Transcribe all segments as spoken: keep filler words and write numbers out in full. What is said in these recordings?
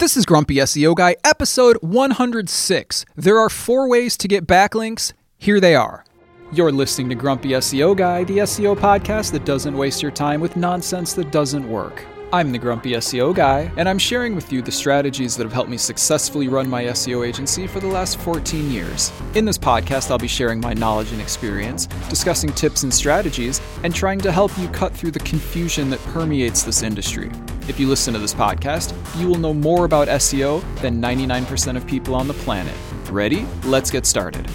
This is Grumpy S E O Guy, episode one hundred six. There are four ways to get backlinks. Here they are. You're listening to Grumpy S E O Guy, the S E O podcast that doesn't waste your time with nonsense that doesn't work. I'm the Grumpy S E O Guy, and I'm sharing with you the strategies that have helped me successfully run my S E O agency for the last fourteen years. In this podcast, I'll be sharing my knowledge and experience, discussing tips and strategies, and trying to help you cut through the confusion that permeates this industry. If you listen to this podcast, you will know more about S E O than ninety-nine percent of people on the planet. Ready? Let's get started.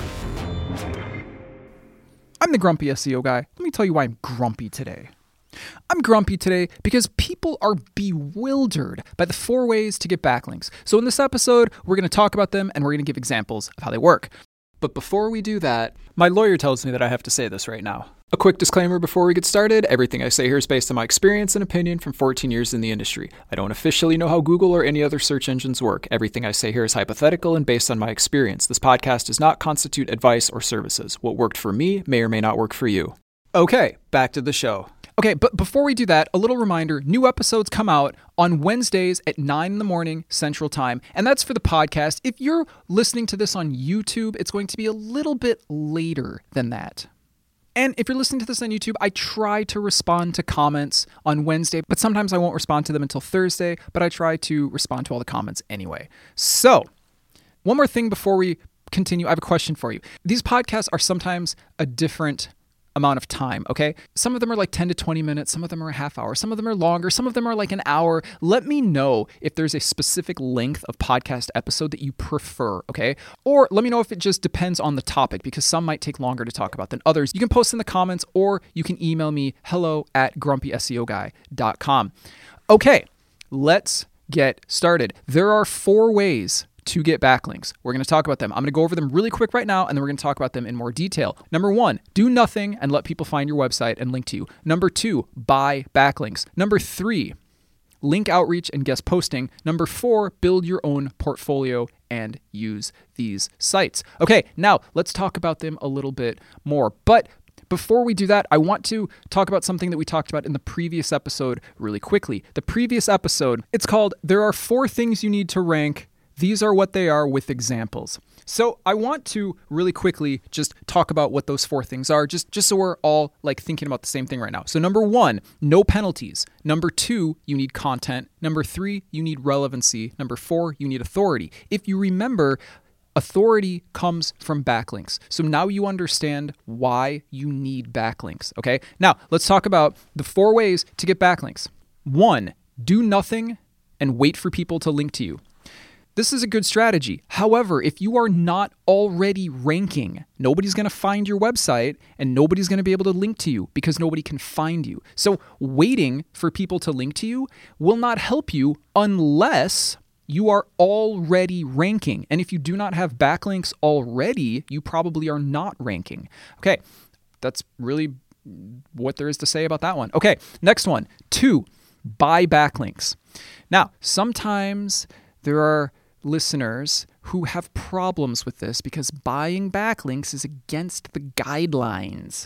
I'm the Grumpy S E O Guy. Let me tell you why I'm grumpy today. I'm grumpy today because people are bewildered by the four ways to get backlinks. So in this episode, we're going to talk about them and we're going to give examples of how they work. But before we do that, my lawyer tells me that I have to say this right now. A quick disclaimer before we get started. Everything I say here is based on my experience and opinion from fourteen years in the industry. I don't officially know how Google or any other search engines work. Everything I say here is hypothetical and based on my experience. This podcast does not constitute advice or services. What worked for me may or may not work for you. Okay, back to the show. Okay, but before we do that, a little reminder, new episodes come out on Wednesdays at nine in the morning Central Time, and that's for the podcast. If you're listening to this on YouTube, it's going to be a little bit later than that. And if you're listening to this on YouTube, I try to respond to comments on Wednesday, but sometimes I won't respond to them until Thursday, but I try to respond to all the comments anyway. So, one more thing before we continue, I have a question for you. These podcasts are sometimes a different amount of time, okay? Some of them are like ten to twenty minutes, some of them are a half hour, some of them are longer, some of them are like an hour. Let me know if there's a specific length of podcast episode that you prefer, okay? Or let me know if it just depends on the topic, because some might take longer to talk about than others. You can post in the comments or you can email me hello at grumpy S E O guy dot com. Okay, let's get started. There are four ways to get backlinks. We're going to talk about them. I'm going to go over them really quick right now, and then we're going to talk about them in more detail. Number one, do nothing and let people find your website and link to you. Number two, buy backlinks. Number three, link outreach and guest posting. Number four, build your own portfolio and use these sites. Okay, now let's talk about them a little bit more. But before we do that, I want to talk about something that we talked about in the previous episode really quickly. The previous episode, it's called, There Are Four Things You Need to Rank. These are what they are with examples. So I want to really quickly just talk about what those four things are, just, just so we're all like thinking about the same thing right now. So number one, no penalties. Number two, you need content. Number three, you need relevancy. Number four, you need authority. If you remember, authority comes from backlinks. So now you understand why you need backlinks, okay? Now let's talk about the four ways to get backlinks. One, do nothing and wait for people to link to you. This is a good strategy. However, if you are not already ranking, nobody's going to find your website and nobody's going to be able to link to you because nobody can find you. So waiting for people to link to you will not help you unless you are already ranking. And if you do not have backlinks already, you probably are not ranking. Okay, that's really what there is to say about that one. Okay, next one. Two, buy backlinks. Now, sometimes there are listeners who have problems with this because buying backlinks is against the guidelines.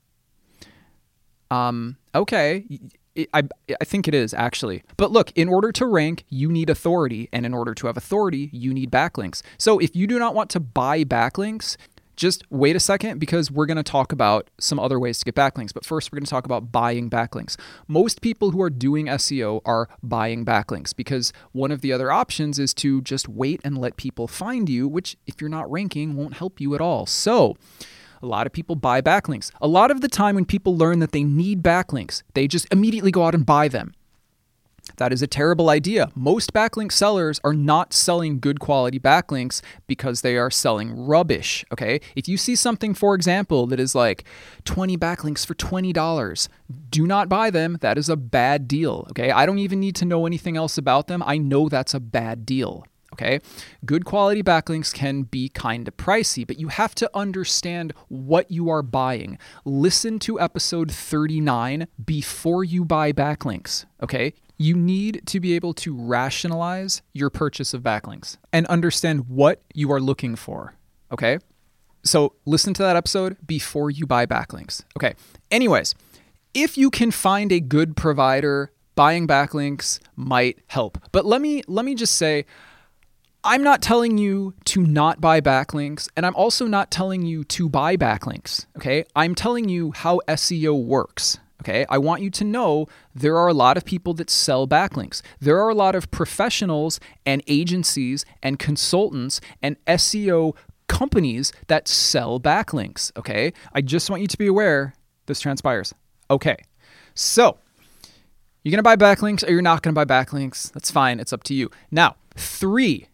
Um, okay, I, I think it is actually. But look, in order to rank, you need authority. And in order to have authority, you need backlinks. So if you do not want to buy backlinks, just wait a second because we're going to talk about some other ways to get backlinks. But first, we're going to talk about buying backlinks. Most people who are doing S E O are buying backlinks because one of the other options is to just wait and let people find you, which if you're not ranking won't help you at all. So a lot of people buy backlinks. A lot of the time when people learn that they need backlinks, they just immediately go out and buy them. That is a terrible idea. Most backlink sellers are not selling good quality backlinks because they are selling rubbish, okay? If you see something, for example, that is like twenty backlinks for twenty dollars, do not buy them. That is a bad deal, okay? I don't even need to know anything else about them. I know that's a bad deal. Okay, good quality backlinks can be kind of pricey, but you have to understand what you are buying. Listen to episode thirty-nine before you buy backlinks, okay? You need to be able to rationalize your purchase of backlinks and understand what you are looking for, okay? So listen to that episode before you buy backlinks. Okay, anyways, if you can find a good provider buying backlinks might help. But let me let me just say, I'm not telling you to not buy backlinks, and I'm also not telling you to buy backlinks, okay? I'm telling you how S E O works, okay? I want you to know there are a lot of people that sell backlinks. There are a lot of professionals and agencies and consultants and S E O companies that sell backlinks, okay? I just want you to be aware this transpires. Okay, so you're going to buy backlinks or you're not going to buy backlinks. That's fine. It's up to you. Now, three,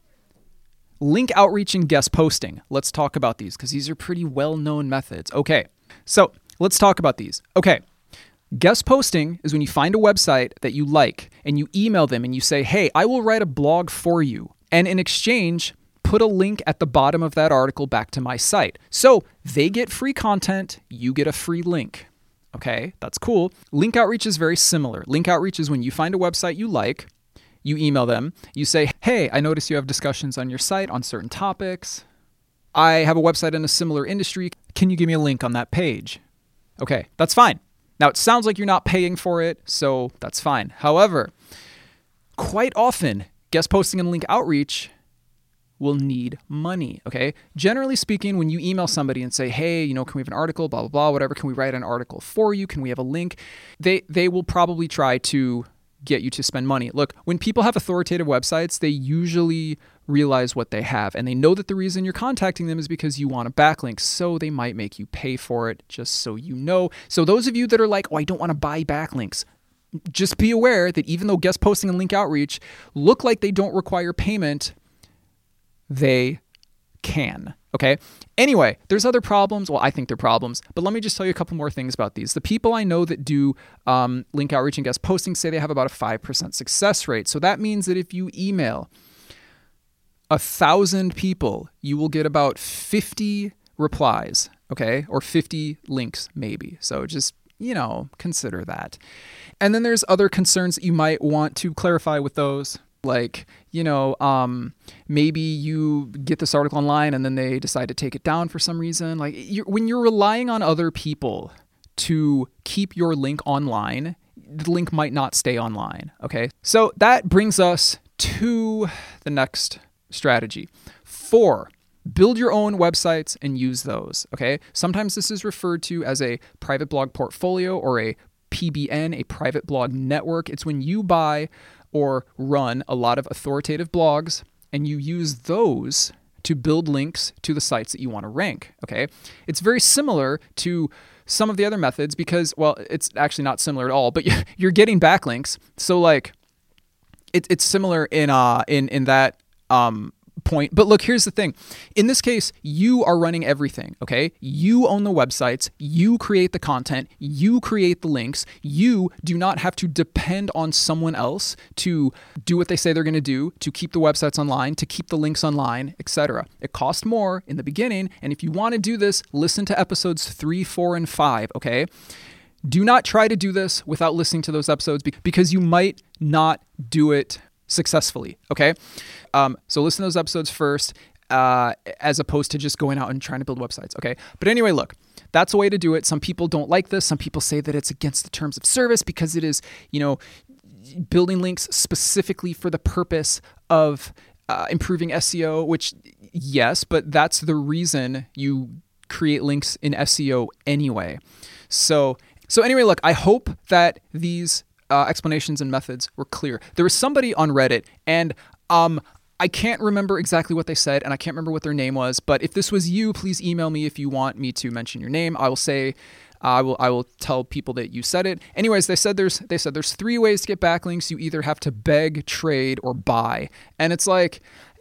link outreach and guest posting. Let's talk about these because these are pretty well-known methods. Okay, so let's talk about these. Okay, guest posting is when you find a website that you like and you email them and you say, hey, I will write a blog for you. And in exchange, put a link at the bottom of that article back to my site. So they get free content, you get a free link. Okay, that's cool. Link outreach is very similar. Link outreach is when you find a website you like, you email them, you say, hey, I notice you have discussions on your site on certain topics. I have a website in a similar industry. Can you give me a link on that page? Okay, that's fine. Now, it sounds like you're not paying for it, so that's fine. However, quite often, guest posting and link outreach will need money, okay? Generally speaking, when you email somebody and say, hey, you know, can we have an article, blah, blah, blah, whatever, can we write an article for you? Can we have a link? They they will probably try to get you to spend money. Look, when people have authoritative websites, they usually realize what they have, and they know that the reason you're contacting them is because you want a backlink, so they might make you pay for it, just so you know. So those of you that are like, oh, I don't want to buy backlinks, just be aware that even though guest posting and link outreach look like they don't require payment, they can, okay? Anyway, there's other problems. Well, I think they're problems, but let me just tell you a couple more things about these. The people I know that do um, link outreach and guest posting say they have about a five percent success rate. So that means that if you email a thousand people, you will get about fifty replies, okay? Or fifty links maybe. So just, you know, consider that. And then there's other concerns that you might want to clarify with those. Like, you know, um, maybe you get this article online and then they decide to take it down for some reason. Like you're, when you're relying on other people to keep your link online, the link might not stay online. Okay. So that brings us to the next strategy. Four, build your own websites and use those. Okay. Sometimes this is referred to as a private blog portfolio or a P B N, a private blog network. It's when you buy or run a lot of authoritative blogs and you use those to build links to the sites that you want to rank, okay? It's very similar to some of the other methods because, well, it's actually not similar at all, but you're getting backlinks. So like it, it's similar in uh in in that um point. But look, here's the thing. In this case, you are running everything, okay? You own the websites, you create the content, you create the links. You do not have to depend on someone else to do what they say they're going to do, to keep the websites online, to keep the links online, et cetera. It costs more in the beginning, and if you want to do this, listen to episodes three, four, and five, okay? Do not try to do this without listening to those episodes because you might not do it successfully, okay? Um, so listen to those episodes first, uh, as opposed to just going out and trying to build websites, okay? But anyway, look, that's a way to do it. Some people don't like this. Some people say that it's against the terms of service because it is, you know, building links specifically for the purpose of uh, improving S E O, which yes, but that's the reason you create links in S E O anyway. So, so anyway, look, I hope that these Uh, explanations and methods were clear. There was somebody on Reddit, and um, I can't remember exactly what they said, and I can't remember what their name was. But if this was you, please email me if you want me to mention your name. I will say, uh, I will I will tell people that you said it. Anyways, they said there's they said there's three ways to get backlinks. You either have to beg, trade, or buy, and it's like,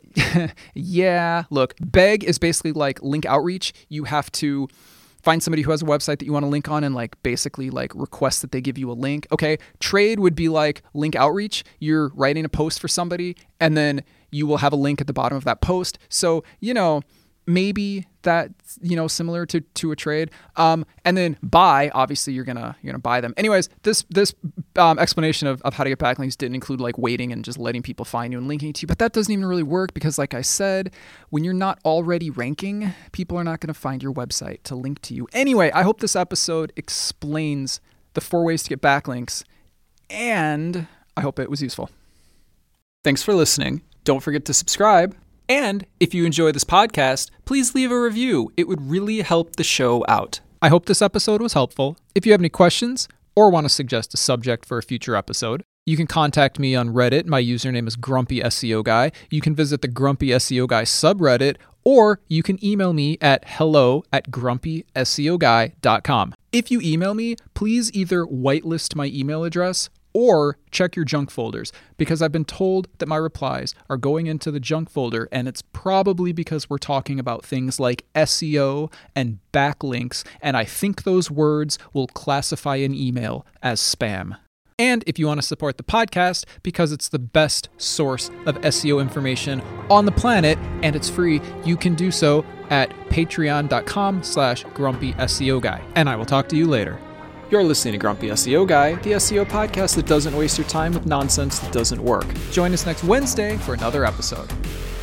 yeah. Look, beg is basically like link outreach. You have to find somebody who has a website that you want to link on and like basically like request that they give you a link. Okay. Trade would be like link outreach. You're writing a post for somebody and then you will have a link at the bottom of that post. So, you know, maybe that's, you know, similar to, to a trade. Um, and then buy, obviously you're going to, you're going to buy them. Anyways, this, this, um, explanation of, of how to get backlinks didn't include like waiting and just letting people find you and linking to you, but that doesn't even really work because like I said, when you're not already ranking, people are not going to find your website to link to you. Anyway, I hope this episode explains the four ways to get backlinks and I hope it was useful. Thanks for listening. Don't forget to subscribe. And if you enjoy this podcast, please leave a review. It would really help the show out. I hope this episode was helpful. If you have any questions or want to suggest a subject for a future episode, you can contact me on Reddit. My username is Grumpy S E O Guy. You can visit the Grumpy S E O Guy subreddit, or you can email me at hello at grumpy S E O guy dot com. If you email me, please either whitelist my email address or check your junk folders, because I've been told that my replies are going into the junk folder, and it's probably because we're talking about things like S E O and backlinks, and I think those words will classify an email as spam. And if you want to support the podcast, because it's the best source of S E O information on the planet, and it's free, you can do so at patreon.com slash grumpy SEO guy. And I will talk to you later. You're listening to Grumpy S E O Guy, the S E O podcast that doesn't waste your time with nonsense that doesn't work. Join us next Wednesday for another episode.